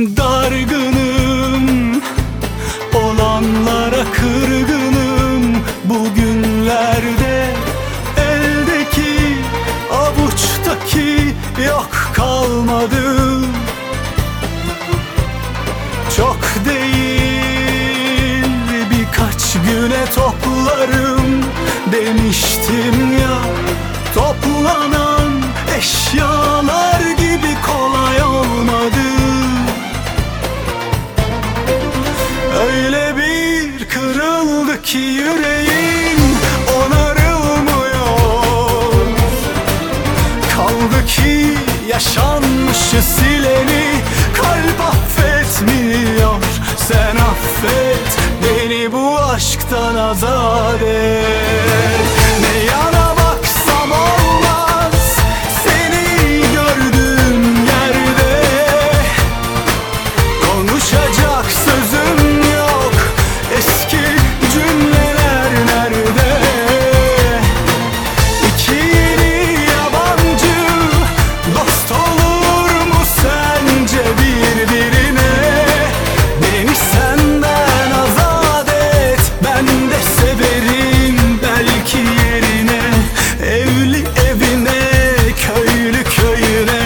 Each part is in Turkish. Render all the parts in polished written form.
Dargınım, olanlara kırgınım. Bugünlerde eldeki, avuçtaki yok kalmadı. Çok değil, birkaç güne toplarım demiştim ya. Toplanan eşyalar gibi kolay olmadı. Öyle bir kırıldı ki yüreğim, onarılmıyor. Kaldı ki yaşanmışı sileni, kalp affetmiyor. Sen affet beni, bu aşktan azat et. Ne yana baksam olmaz seni gördüğüm yerde. Konuşacak sözüm yok, eski cümleler nerede? İki yeni yabancı dost olur mu sence birbirine? Beni senden azat et, ben de severim belki yerine. Evli evine, köylü köyüne.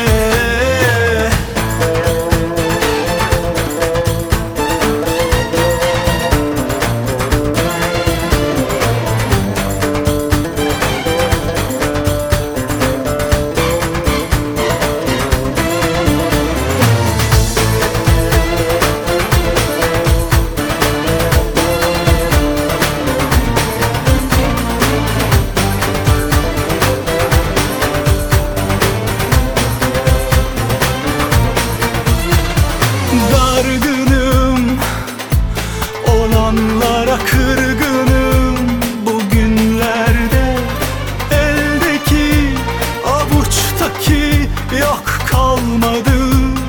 Dargınım, olanlara kırgınım. Bugünlerde eldeki, avuçtaki yok kalmadı.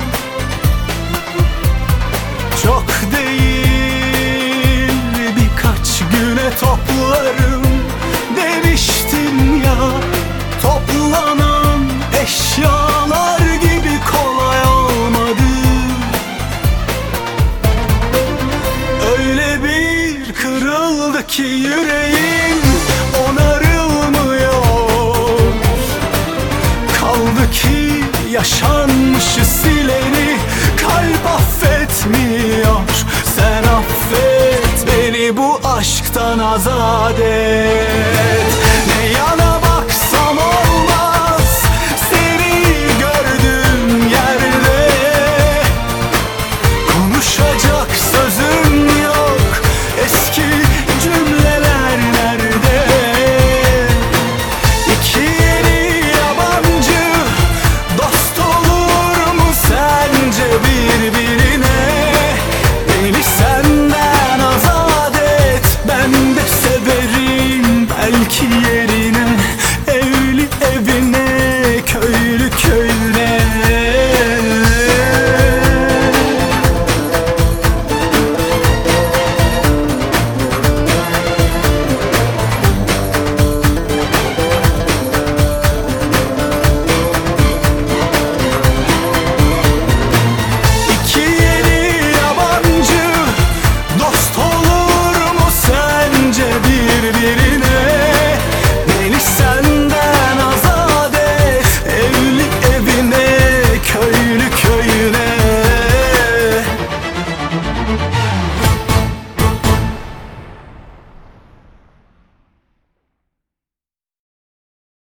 Çok değil, birkaç güne toplarım demiştim ya. Toplanan eşyalar gibi kolay olmadı. Öyle bir kırıldı ki yüreğim, onarılmıyor. Kaldı ki yaşanmışı sileni, kalp affetmiyor. Sen affet beni, bu aşktan azat et. Ne yana baksam olmaz seni gördüğüm yerde. Konuşacak sözüm yok, eski cümleler nerede? İki yeni yabancı dost olur mu sence birbirine? Beni senden azat et, ben de severim belki yerine.